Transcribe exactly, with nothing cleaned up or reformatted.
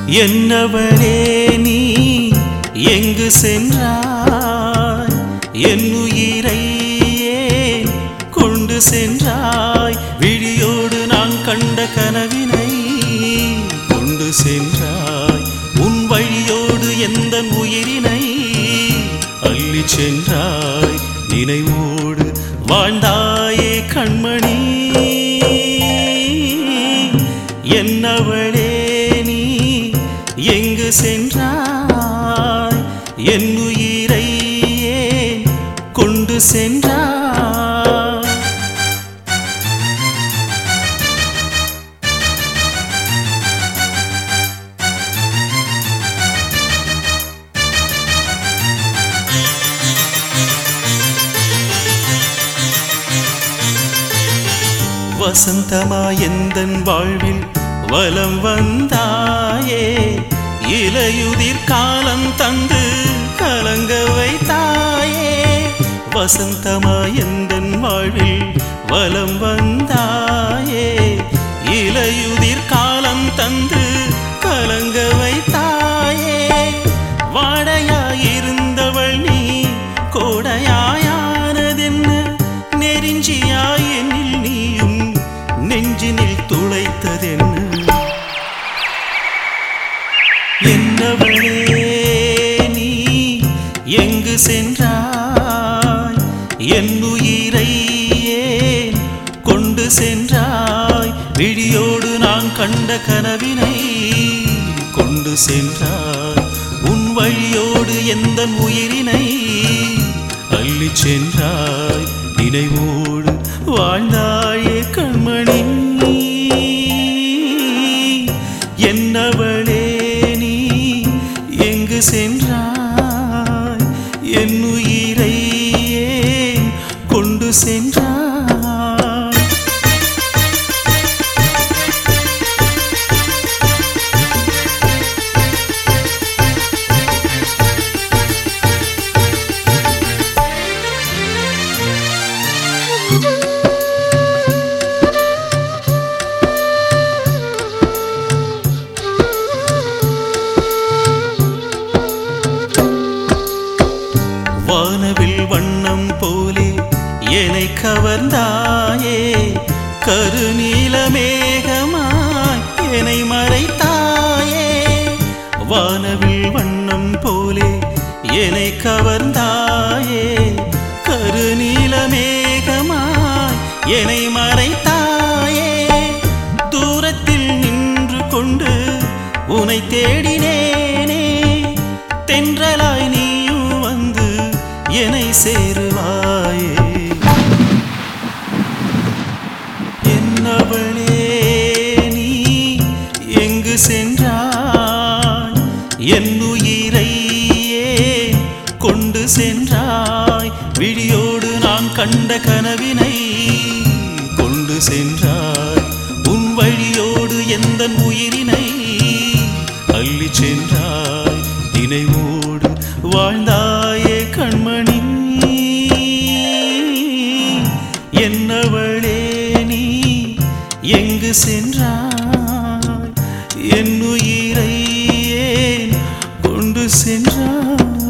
என்னவளே நீ எங்கு சென்றாய் என் உயிரை ஏன் கொண்டு சென்றாய் விழியோடு நான் கண்ட கனவினை கொண்டு சென்றாய் உன் வழியோடு எந்தன் உயிரினை அள்ளி சென்றாய் நினைவோடு வாழ்ந்தாயே கண்மணி என்னவளே நீ எங்கு சென்றாய் என் உயிரை ஏன் கொண்டு சென்றாய் வசந்தமாய் எந்தன் வாழ்வில் வலம் வந்தாயே இலையுதிர் காலம் தந்து கலங்க வைத்தாயே வசந்தமாய் எந்தன் வாழ்வில் வலம் வந்தாயே இலையுதிர் காலம் தந்து கலங்க வைத்தாயே வாடையாயிருந்தவள் நீ கோடையாயானதென்ன நெருஞ்சியாய் என்னில் நீயும் நெஞ்சினில் துளைத்ததென்ன என்னவளே நீ எங்கு சென்றாய் என் உயிரை ஏன் கொண்டு சென்றாய் விழியோடு நான் கண்ட கனவினை கொண்டு சென்றாய் உன் வழியோடு எந்தன் உயிரினை அள்ளி சென்றாய் நினைவோடு வாழ்ந்தாயே கண்மணி என்னவளே நீ எங்கு சென்றாய் என் உயிரை ஏன் கொண்டு சென்றாய் வானவில் வண்ணம் போலே என்னை கவர்ந்தாயே கருநீல மேகமாய் என்னை மறைத்தாயே வானவில் வண்ணம் போலே என்னை கவர்ந்தாயே கருநீல மேகமாய் என்னை மறைத்தாயே தூரத்தில் நின்று கொண்டு உனை தேடினேனே தென்றலாய் நீயும் வந்து என்னை சேருவாயே என்னவளே நீ எங்கு சென்றாய் என் உயிரை ஏன் கொண்டு சென்றாய் விழியோடு நான் கண்ட கனவினை கொண்டு சென்றாய் உன் வழியோடு எந்தன் உயிரினை அள்ளி சென்றாய் நினைவோடு வாழ்ந்தாயே கண்மணி என்னவளே நீ எங்கு சென்றாய் என் உயிரை ஏன் கொண்டு சென்றாய்